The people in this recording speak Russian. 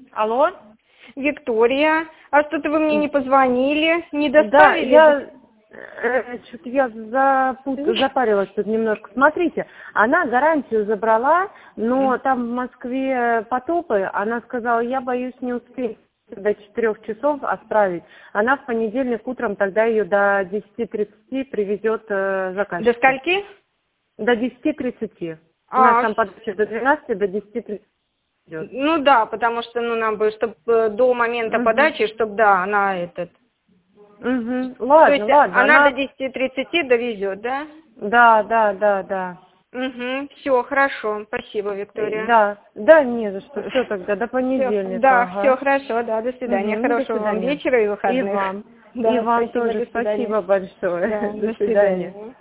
Алло? Виктория, а что-то вы мне не позвонили, не Да, доставили? что-то я запарилась тут немножко. Смотрите, она гарантию забрала, но там в Москве потопы. Она сказала, я боюсь не успеть до 4 часов отправить. Она в понедельник утром тогда ее до 10:30 привезет заказчик. До скольки? До 10:30. У нас там подача до 12, до 10:30 идет. Ну да, потому что нам бы, чтобы до момента подачи, чтобы, да, она этот... Ладно, То есть ладно. она до 10:30 довезет, да? Да. Все, хорошо. Спасибо, Виктория. Да, не за что. Все тогда, до понедельника. Да, Ага. все хорошо, да, до свидания. До Хорошего вам свидания. вечера и И выходных. вам. Да, И вам спасибо, тоже до свидания. спасибо большое. Да, До свидания.